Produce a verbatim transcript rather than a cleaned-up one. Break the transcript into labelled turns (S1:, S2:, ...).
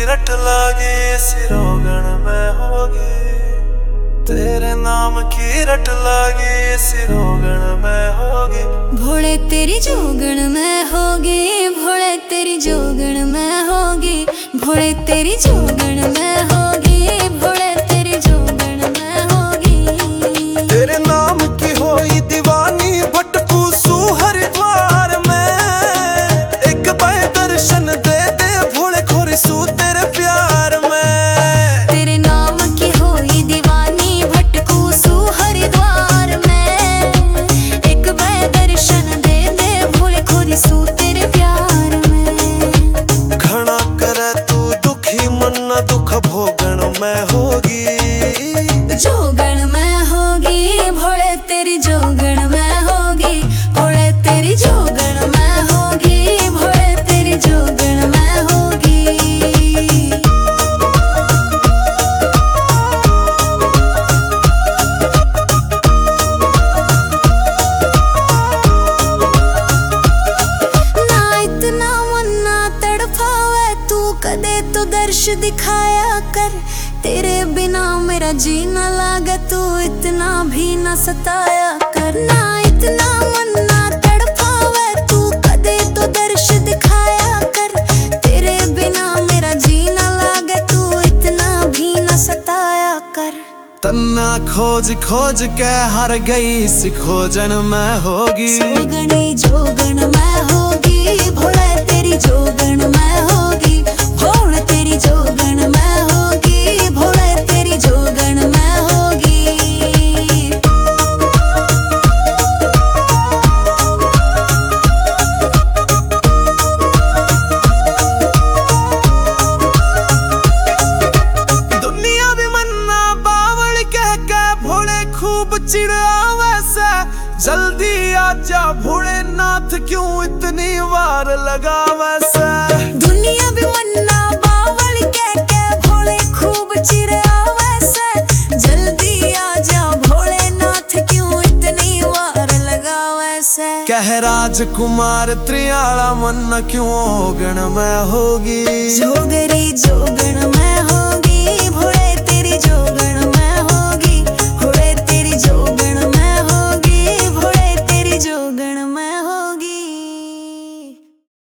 S1: रट लागे सिरोगण में होगी, तेरे नाम की रट लागे सिरोगण में होगी।
S2: भोले तेरी जोगण में होगी, भोले तेरी जोगण में होगी, भोले तेरी जोगण में होगी, भोले तेरी जोगण में होगी।
S1: तेरे नाम की होई दीवानी भटकू सू हरिद्वार में, एक बार दर्शन दे दे भोले खोरी सू तेरे प्यार में।
S2: तेरे नाम की होई दीवानी भटकू सू हरिद्वार में, एक बार दर्शन दे दे भोले खोरी सू तेरे प्यार में।
S1: घना करे तू दुखी मन न दुख भोगण में होगी,
S2: जोगण में होगी, भोले तेरी जोगण में होगी, भोले तेरी जोगण में होगी, भोले तेरी जोगण में होगी। ना इतना मन ना तड़पावे तू, कदे तो दर्श दिखाया कर, तेरे बिना मेरा जीना लागे तू इतना भी ना सताया कर। ना इतना मन ना तड़पावे तू, कदे तो दर्श दिखाया कर, तेरे बिना मेरा जीना लागे तू इतना भी ना सताया कर।
S1: तन्ना खोज खोज के हर गई इस खोजन में होगी,
S2: जोगणी जोगण में होगी, भोले तेरी जोगण में होगी, भोले तेरी जोगण में होगी, भोले तेरी जोगण में होगी।
S1: दुनिया भी मन्ना बावल कह के भोले खूब चिढ़ावे से, जल्दी आजा भोलेनाथ क्यों इतनी वार लगावे से।
S2: दुनिया भी मन्ना बावल कह के भोले खूब चिढ़ावे से, जल्दी आजा भोलेनाथ क्यों इतनी वार लगावे से।
S1: कह राजकुमार त्रियाला मन क्यों गण में होगी,
S2: जोगरी जोगण में